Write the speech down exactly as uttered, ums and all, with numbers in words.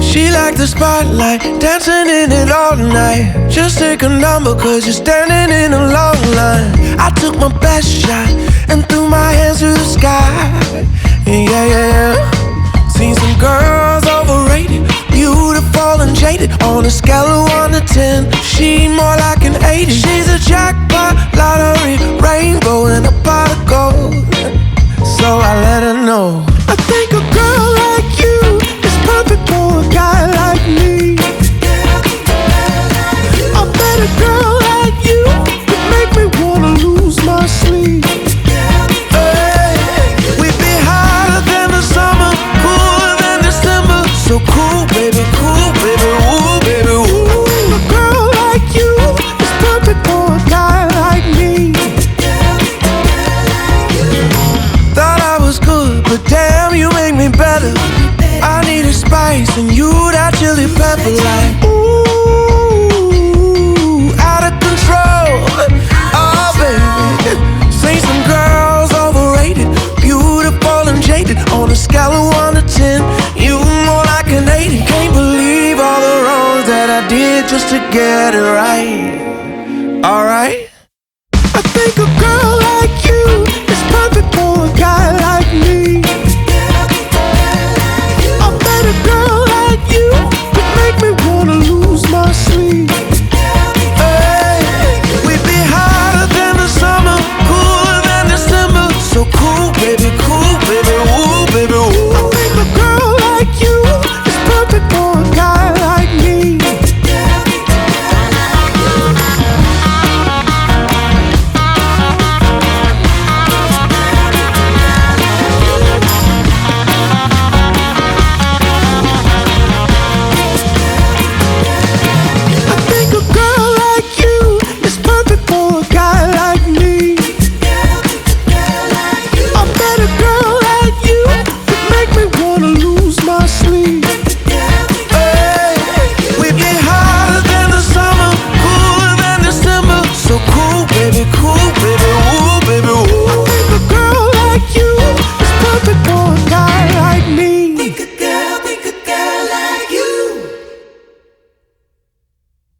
She like the spotlight, dancing in it all night. Just take a number cause you're standing in a long line. I took my best shot and threw my hands to the sky. Yeah, yeah, yeah. Seen some girls overrated, beautiful and jaded. On a scale of one to ten, she more like an eighty. She's a jackpot, lottery, rainbow and a pot of gold. So I let her know, I think a girl like you is perfect for a guy like me. I bet a girl like you could make me wanna lose my sleep. Hey, we'd be hotter than the summer, cooler than December. So cool, baby, cool, baby, ooh, baby, ooh. A girl like you is perfect for a guy like me. Thought I was good, but damn, you make me better. I needed spice and you that chili pepper. Like, ooh, out of control. Oh, baby. Seen some girls overrated, beautiful and jaded. On a scale of one to ten, you more like an eighty. Can't believe all the wrongs that I did just to get it right. Alright, I think a girl